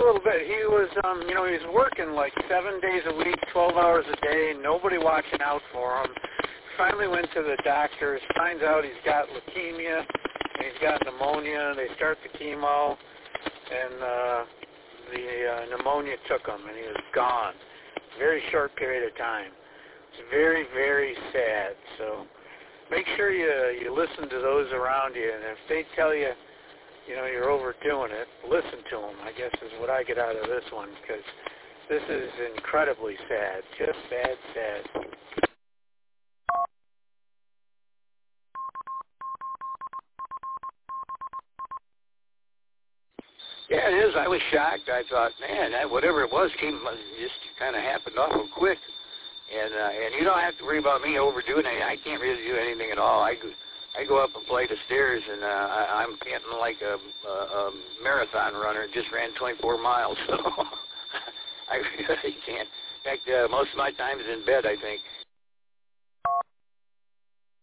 little bit. He was, he was working like 7 days a week, 12 hours a day, nobody watching out for him. Finally went to the doctors, finds out he's got leukemia, and he's got pneumonia. They start the chemo, and the pneumonia took him, and he was gone. Very short period of time. It's very, very sad. So make sure you listen to those around you, and if they tell you, you're overdoing it, listen to them, I guess is what I get out of this one, because this is incredibly sad. Just sad. Yeah, it is. I was shocked. I thought, man, whatever it was just kind of happened awful quick. And you don't have to worry about me overdoing it. I can't really do anything at all. I go up a flight of stairs, and I'm panting like a marathon runner. Just ran 24 miles, so I really can't. In fact, most of my time is in bed, I think.